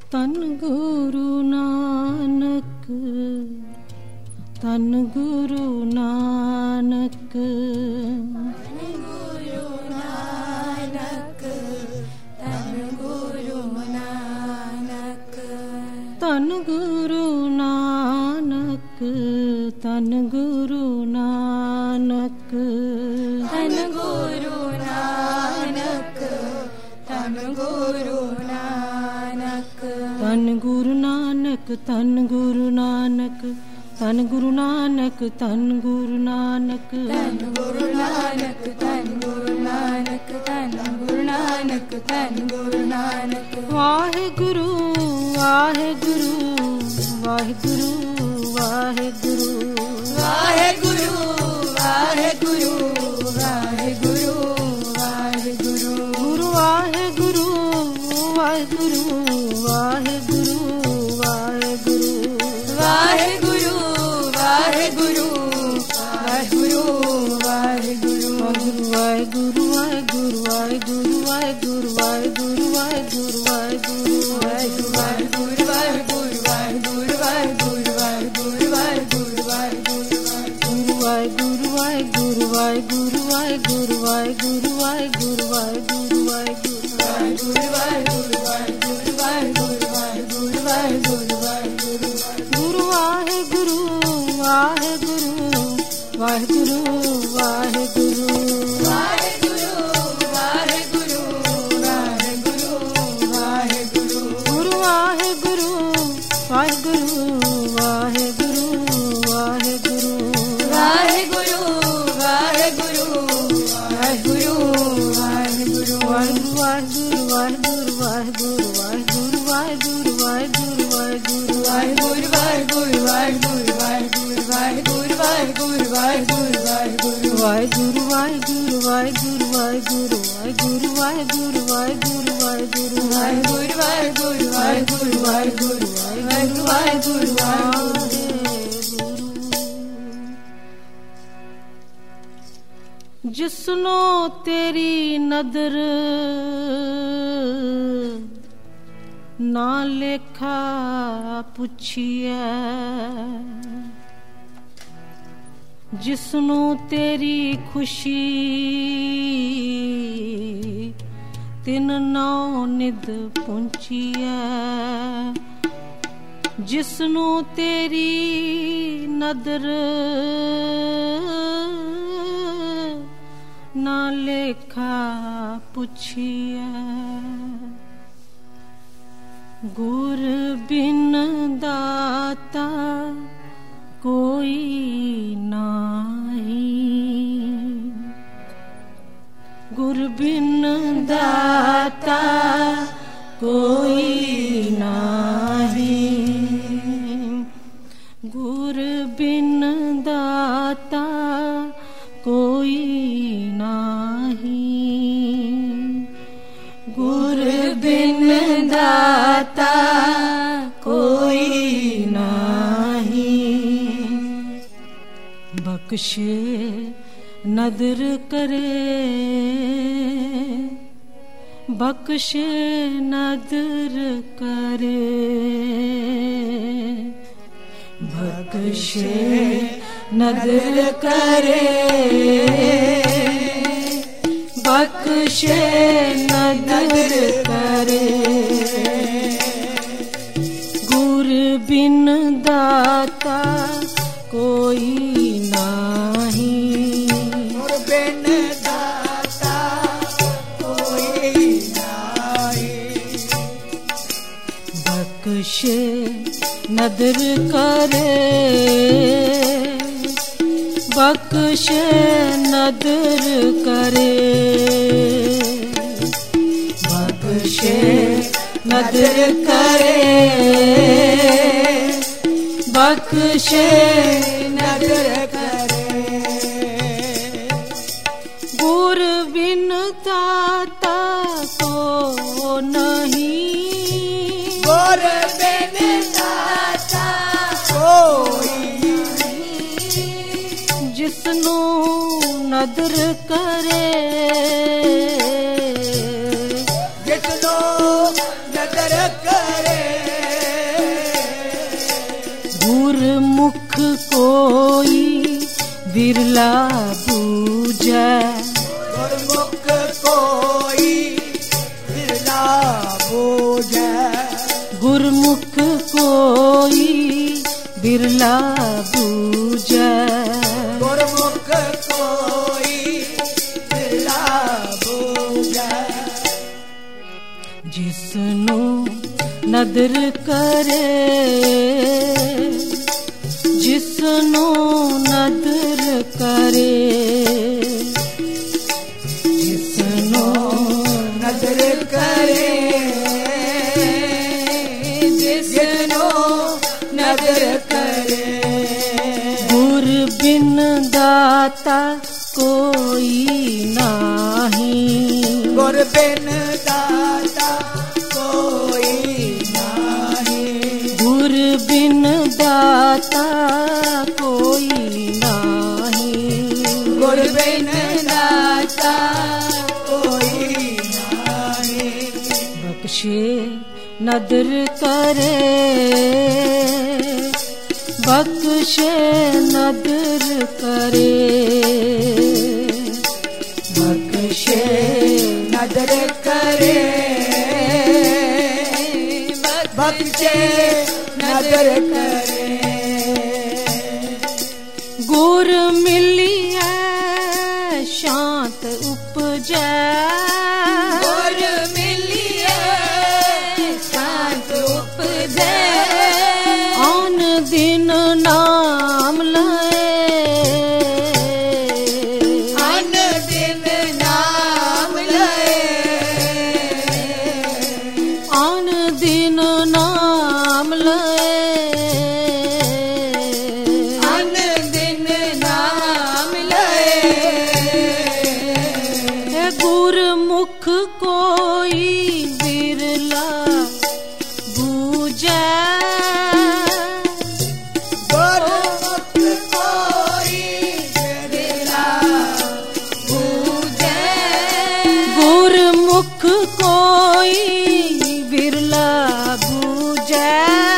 ਧੰਨ ਗੁਰੂ ਨਾਨਕ, ਧੰਨ ਗੁਰੂ ਨਾਨਕ, ਧੰਨ ਗੁਰੂ ਨਾਨਕ, ਧੰਨ ਗੁਰੂ ਨਾਨਕ, ਧੰਨ ਗੁਰੂ ਨਾਨਕ, ਧੰਨ ਗੁਰੂ ਨਾਨਕ, ਧੰਨ ਗੁਰੂ ਨਾਨਕ, ਧੰਨ ਗੁਰੂ ਨਾਨਕ, ਧੰਨ ਗੁਰੂ ਨਾਨਕ, ਧੰਨ ਗੁਰੂ ਨਾਨਕ, ਧੰਨ ਗੁਰੂ ਨਾਨਕ, ਧੰਨ ਗੁਰੂ ਨਾਨਕ, ਧੰਨ ਗੁਰੂ ਨਾਨਕ, ਧੰਨ ਗੁਰੂ ਨਾਨਕ, ਧੰਨ ਗੁਰੂ ਨਾਨਕ, ਧੰਨ ਗੁਰੂ ਨਾਨਕ। ਵਾਹਿਗੁਰੂ ਵਾਹਿਗੁਰੂ ਵਾਹਿਗੁਰੂ ਵਾਹਿਗੁਰੂ ਵਾਹਿਗੁਰੂ ਵਾਹਿਗੁਰੂ ਵਾਹਿਗੁਰੂ ਵਾਹਿਗੁਰੂ, ਗੁਰੂ ਵਾਹਿਗੁਰੂ ਵਾਹਿਗੁਰੂ ਵਾਹਿਗੁਰੂ ਵਾਹਿਗੁਰੂ ਵਾਹਿਗੁਰੂ ਵਾਹਿਗੁਰੂ ਵਾਹਿਗੁਰੂ ਵਾਹਿਗੁਰੂ, ਵਾਹਿਗੁਰੂ ਵਾਹਿਗੁਰੂ ਵਾਹਿਗੁਰੂ ਵਾਹਿਗੁਰੂ ਵਾਹਿਗੁਰੂ ਵਾਹਿਗੁਰੂ ਵਾਹਿਗੁਰੂ ਵਾਹਿਗੁਰੂ ਵਾਹਿਗੁਰੂ ਵਾਹਿਗੁਰੂ ਵਾਹਿਗੁਰੂ ਵਾਹਿਗੁਰੂ ਵਾਹਿਗੁਰੂ ਵਾਹਿਗੁਰੂ ਵਾਹਿਗੁਰੂ, ਵਾਹਿਗੁਰੂ ਵਾਹਿਗੁਰੂ ਵਾਹਿਗੁਰੂ ਵਾਹਿਗੁਰੂ ਵਾਹਿਗੁਰੂ ਵਾਹਿਗੁਰੂ ਵਾਹਿਗੁਰੂ ਵਾਹਿਗੁਰੂ ਵਾਹਿਗੁਰੂ ਵਾਹਿਗੁਰੂ ਵਾਹਿਗੁਰੂ ਵਾਹਿਗੁਰੂ ਵਾਹਿਗੁਰੂ ਵਾਹਿਗੁਰੂ, ਗੁਰੂ ਵਾਹਿਗੁਰੂ ਵਾਹਿਗੁਰੂ ਵਾਹਿਗੁਰੂ ਵਾਹਿਗੁਰੂ ਵਾਹਿਗੁਰੂ ਵਾਹਿਗੁਰੂ ਵਾਹਿਗੁਰੂ ਵਾਹਿਗੁਰੂ, ਗੁਰੂ ਵਾਹਿਗੁਰੂ ਵਾਹਿਗੁਰੂ ਵਾਹਿਗੁਰੂ ਵਾਹਿਗੁਰੂ ਵਾਹਿਗੁਰੂ ਵਾਹਿਗੁਰੂ ਵਾਹਿਗੁਰੂ ਵਾਹਿਗੁਰੂ, ਵਾਹਿਗੁਰੂ ਵਾਹਿਗੁਰੂ ਵਾਹਿਗੁਰੂ ਵਾਹਿਗੁਰੂ ਵਾਹਿਗੁਰੂ ਵਾਹਿਗੁਰੂ ਵਾਹਿਗੁਰੂ ਵਾਹਿਗੁਰੂ ਵਾਹਿਗੁਰੂ ਵਾਹਿਗੁਰੂ ਵਾਹਿਗੁਰੂ ਵਾਹਿਗੁਰੂ ਵਾਹਿਗੁਰੂ ਵਾਹਿਗੁਰੂ ਵਾਹਿਗੁਰੂ ਵਾਹਿਗੁਰੂ, ਵਾਹਿਗੁਰੂ ਵਾਹਿਗੁਰੂ ਵਾਹਿਗੁਰੂ ਵਾਹਿਗੁਰੂ ਵਾਹਿਗੁਰੂ ਵਾਹਿਗੁਰੂ ਵਾਹਿਗੁਰੂ ਵਾਹਿਗੁਰੂ ਵਾਹਿਗੁਰੂ ਵਾਹਿਗੁਰੂ ਵਾਹਿਗੁਰੂ ਵਾਹਿਗੁਰੂ ਵਾਹਿਗੁਰੂ ਵਾਹਿਗੁਰੂ, ਜਿਸਨੂੰ ਤੇਰੀ ਨਦਰ ਨਾ ਲੇਖਾ ਪੁੱਛੀਐ, ਜਿਸਨੂੰ ਤੇਰੀ ਖੁਸ਼ੀ ਤਿਨ ਨੌ ਨਿਧ ਪੁੰਚੀਐ, ਜਿਸਨੂੰ ਤੇਰੀ ਨਦਰ ਨਾ ਲੇਖਾ ਪੁੱਛੀਐ, ਗੁਰ ਬਿਨ ਦਾਤਾ ਕੋਈ ਨਾਹੀ, ਗੁਰ ਬਿਨ ਦਾਤਾ ਕੋਈ ਨਾਹੀ, ਗੁਰ ਬਿਨ ਦਾਤਾ ਕੋਈ ਨਾਹੀ, ਗੁਰ ਬਿਨ ਦਾਤਾ ਕੋਈ ਨਾਹੀ, ਬਖਸ਼ੇ ਨਦਰ ਕਰੇ, ਬਖਸ਼ੇ ਨਦਰ ਕਰੇ, ਬਖਸ਼ੇ ਨਦਰ ਕਰੇ, ਬਖਸ਼ੇ ਨਦਰ ਕਰੇ, ਗੁਰ ਬਿਨ ਦਾਤਾ ਕੋਈ ਨਾਹੀ, ਗੁਰ ਬਿਨ ਦਾਤਾ ਕੋਈ ਨਾਹੀ, ਬਖਸ਼ੇ ਨਦਰ ਕਰੇ, ਬਖਸ਼ੇ ਨਦਰ ਕਰੇ, ਬਖਸ਼ੇ ਨਦਰ ਕਰੇ, ਬਖਸ਼ੇ ਨਦਰ ਕਰੇ, ਗੁਰ ਬਿਨ ਦਾਤਾ ਕੋ ਨਹੀਂ, ਗੁਰ ਬਿਨ ਦਾਤਾ ਕੋਈ ਨਹੀਂ, ਜਿਸਨੂੰ ਨਦਰ ਕਰੇ, ਜਿਸਨੂੰ ਨਦਰ ਕਰੇ, बिरला बूझै गुरमुख कोई बिरला बूझै गुरमुख कोई बिरला बूझै गुरमुख कोई बिरला बूझै जिसनों नदर करे जिसनों नदर करे जिसनों नजर करे जिसनों नजर करे गुर बिन दाता कोई नाही गुर बिन दाता कोई नाही गुर बिन दाता कोई नाही गुर बिन दाता कोई नाही बख्शे नदर करे बख्शे नदर करे बख्शे नदर करे बख्शे नदर करे गुर मिलिए शांत उपजै गुर मिलिए शांत उपजै आन दिन नाम लए आन दिन नाम लए आन दिन नाम लए आन दिन नाम लए गुरमुख कोई बिरला बूझै गुरमुख कोई बिरला बूझै गुरमुख कोई बिरला बूझै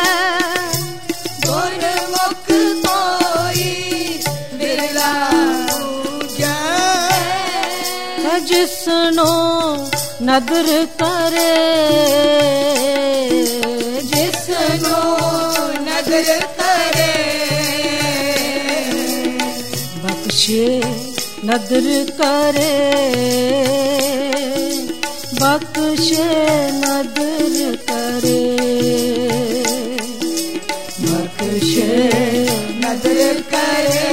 गुरमुख कोई बिरला बूझै जिसनो नदर करे जिसनो नजर करे बख्शे नदर करे बख्शे नदर करे बख्शे नदर करे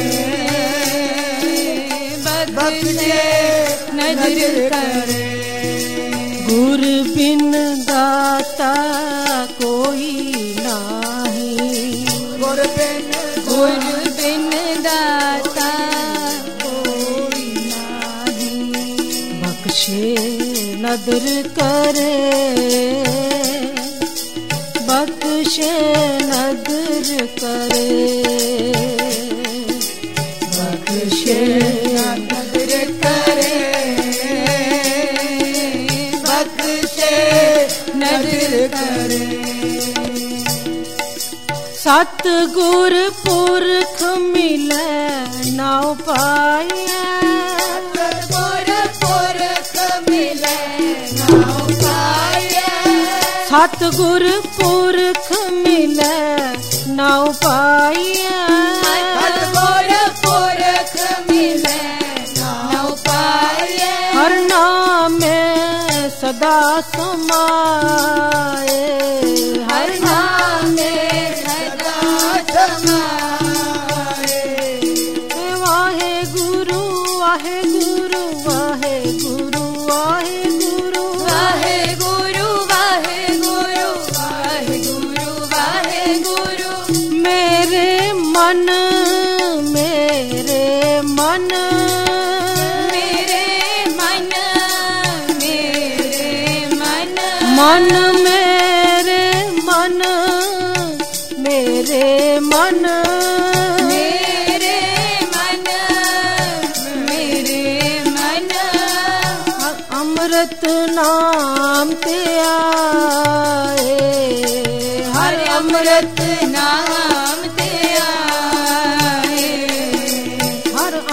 बख्शे नदर करे गुर बिन दाता कोई नाही गुर बिन गुर बिन दाता कोई नाही बख्शे नदर करे बख्शे नदर करे बख्शे नदर करे बख्शे नदर करे सतगुर पुरख मिलै नाउ पाया गुर पुरख मिले नाउ पाया सतगुर पुरख मिलै नाउ पाया गुर पुरख मिले नाउ पाया हर नामे सदा समाए हर नाम में सदा समाए वाहे गुरु वाहे गुरु वाहे गुरु वाहे गुरु वाहे गुरु वाहे गुरु वाहे गुरु वाहे गुरु मेरे मन मेरे मन मेरे मन मेरे मन मन मेरे मन मेरे मन मेरे मन मेरे मन अमृत नाम ते आए हर अमृत नाम ते आए हर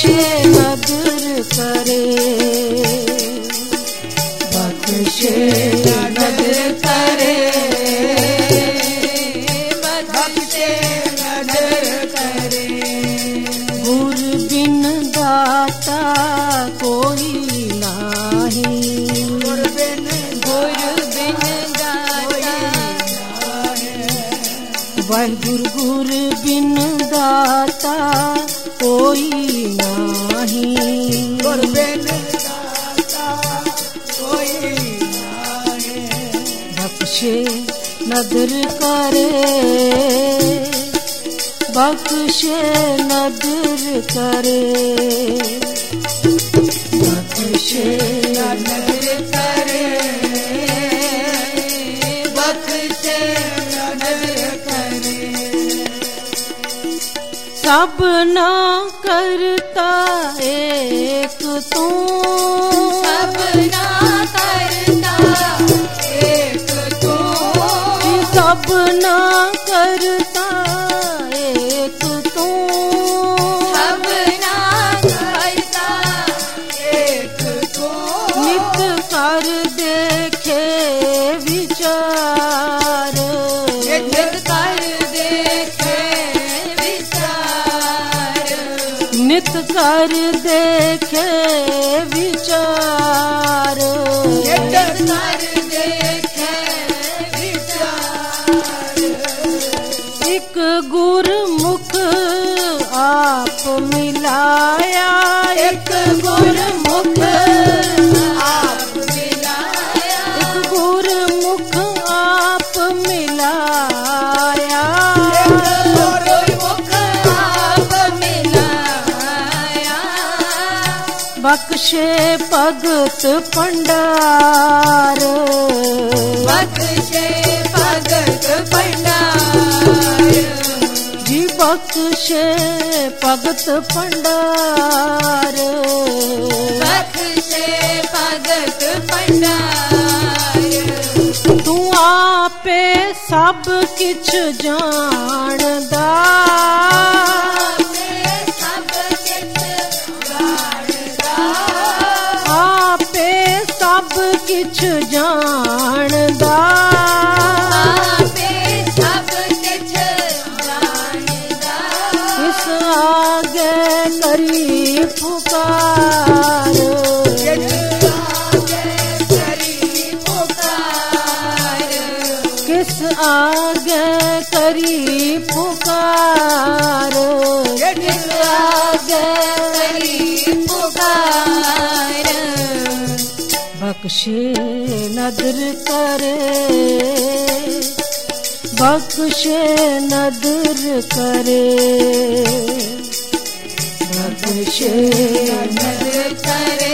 बख्शे नदर करे, बख्शे नदर करे, बख्शे नदर करे। गुर बिन दाता कोई नाही, गुर बिन दाता वाहिगुरु गुर बिन दाता कोई नाही, गुर बिन दाता कोई नाही। बख्शे नदर करे, बख्शे नदर करे, बख्शे नदर करे, बख्शे नदर करे। सब ना करता एक तू, सब ना करता एक तू, सब ना करता एक तू, सब ना करता एक तू। नित कर देखे विचार, नित कर देखे विचार, नित कर देखे विचार, नित कर देखे विचार। एक गुरमुख आप मिलाया, एक गुरमुख आप मिलाया, एक गुरमुख आप मिलाया, गुरमुख आप मिलाया। बख्शे भगत भंडार, बख्शे भगत भंडार, जी बख्शे भगत भंडार, बख्शे भगत भंडार। तू आपे सब किछ जानदा, सब किछ जानदा, आपे सब किछ जानदा, आपे सब किछ जानदा। किस आगे करी पुकार, किस आगे करी पुकार, किस आगे बख्शे नदर करे, बख्शे नदर करे, बख्शे नदर करे,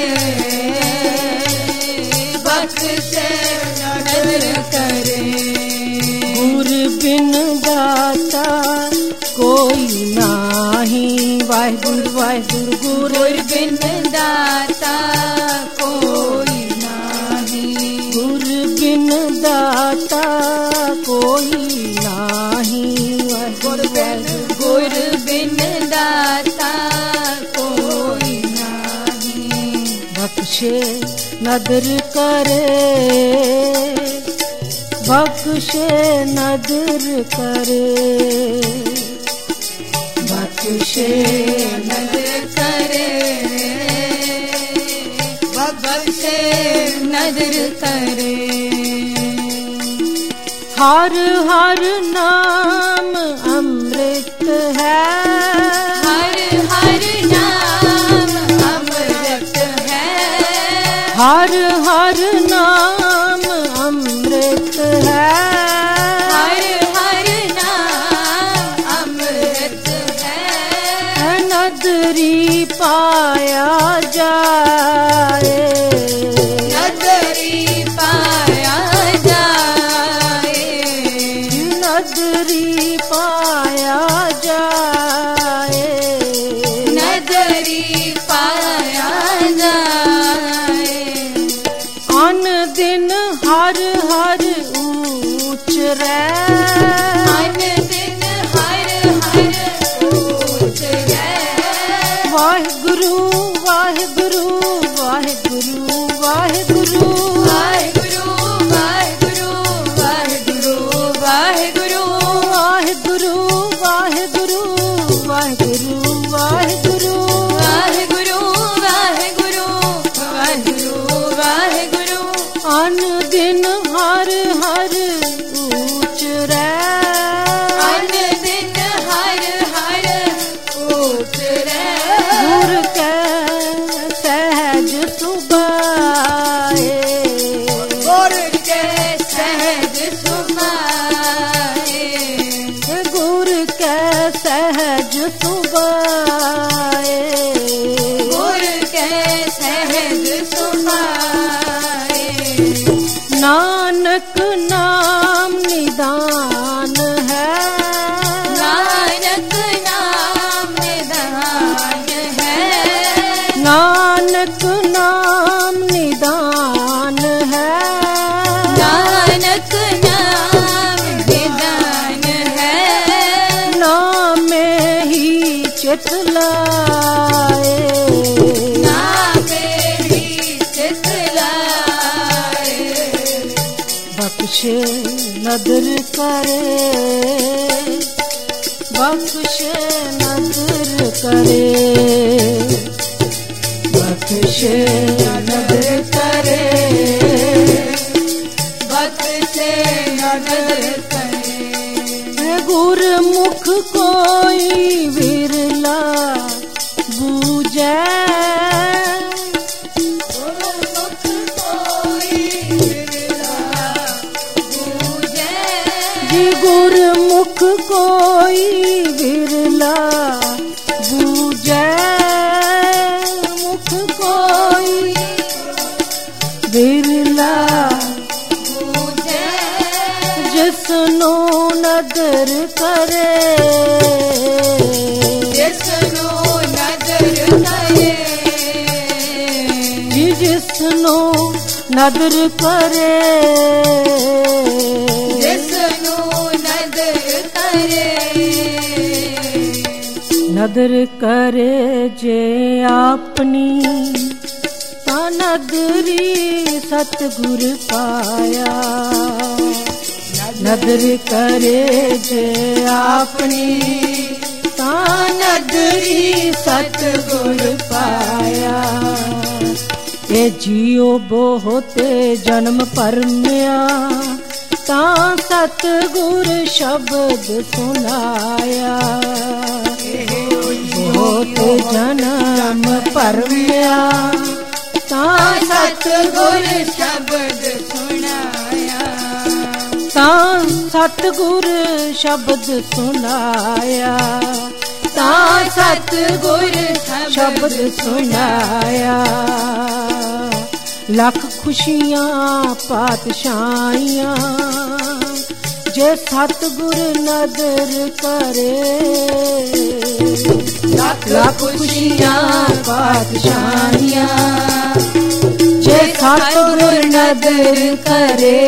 बख्शे नदर करे। गुर बिन दाता कोई नाही, वाहिगुरु वाहिगुरु गुर गुर बिन दाता कोई नाही, गुर बिन दाता कोई नाही, गुर बिन गुर बिन दाता कोई नाही। बख्शे नदर करे, बख्शे नदर करे, बख्शे नदर करे, बख्शे नदर करे। हर हर नाम अमृत है, हर हर नाम अमृत है, हर हर नाम अमृत है, हर हर नाम अमृत है। नदरी पाया जाए, नदरी पाया जाए, नदरी पाया जाए, नदरी पाया जाए। अन दिन हर हर ऊच रै, अन दिन हर हर ऊच रै। वाहिगुरु हर हर ऊच रे अन दिन हर हर ऊच रे गुर के सहज सुबाए गुर के सहज सुबाए गुर के सहज सुबाए गुर के सहज सुबाए नानक नाम निदान है नानक नाम निदान है नानक नाम निदान है नानक नाम निदान है नाम में ही चित लाए नाम ही चित लाए बख्शे नदर करे बख्शे नदर करे बख्शे नदर करे बख्शे नदर करे गुरमुख कोई विरला बूझे गुरमुख कोई विरला बूझे जी गुरमुख कोई विरला बूझे मुख कोई विरला बूझे जिसनो नदर करे जिसनो नदर करे जी जिसनो नदर करे जिसनो नदर करे नदर करे जे अपनी ता नदरी सतगुर पाया नदर करे जे अपनी ता नदरी सतगुर पाया ए जियो बहुते जन्म परम्या ता सतगुर शब्द सुनाया बहुते जन्म परम्या ता सतगुर शब्द सुनाया ता सतगुर शब्द सुनाया ता सतगुर शब्द सुनाया लख खुशियां पातशाहियां जे सतगुर नदर करे लख खुशियां पातशाहियां जे सतगुर नदर करे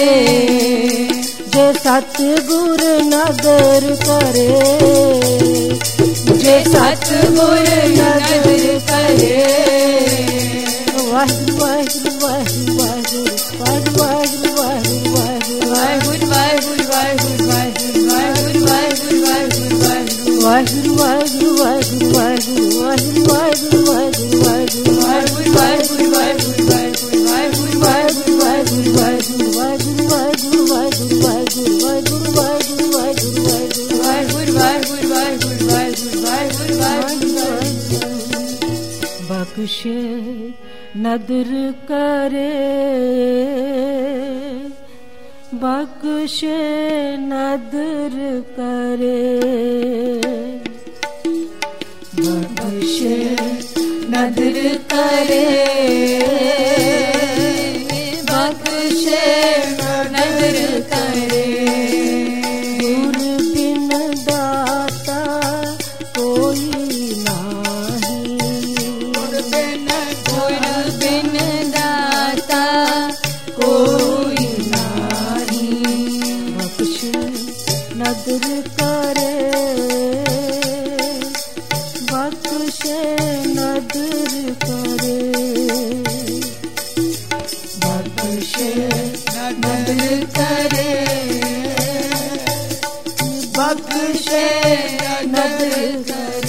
जे सतगुर नदर करे जे सतगुर नदर करे वाहिगुरु वाहिगुरु वाहिगुरु वाहिगुरु वाहिगुरु वाहिगुरु वाहिगुरु वाहिगुरु वाहिगुरु वाहिगुरु वाहिगुरु वाहिगुरु बख्शे नदर करे बख्शे नदर करे बख्शे नदर करे बख्शे नदर करे गुर बिन दाता कोई नाही गुर बिन दाता कोई नाही बख्शे नदर करे बख्शे नदर करे बख्शे नदर करे बख्शे नदर करे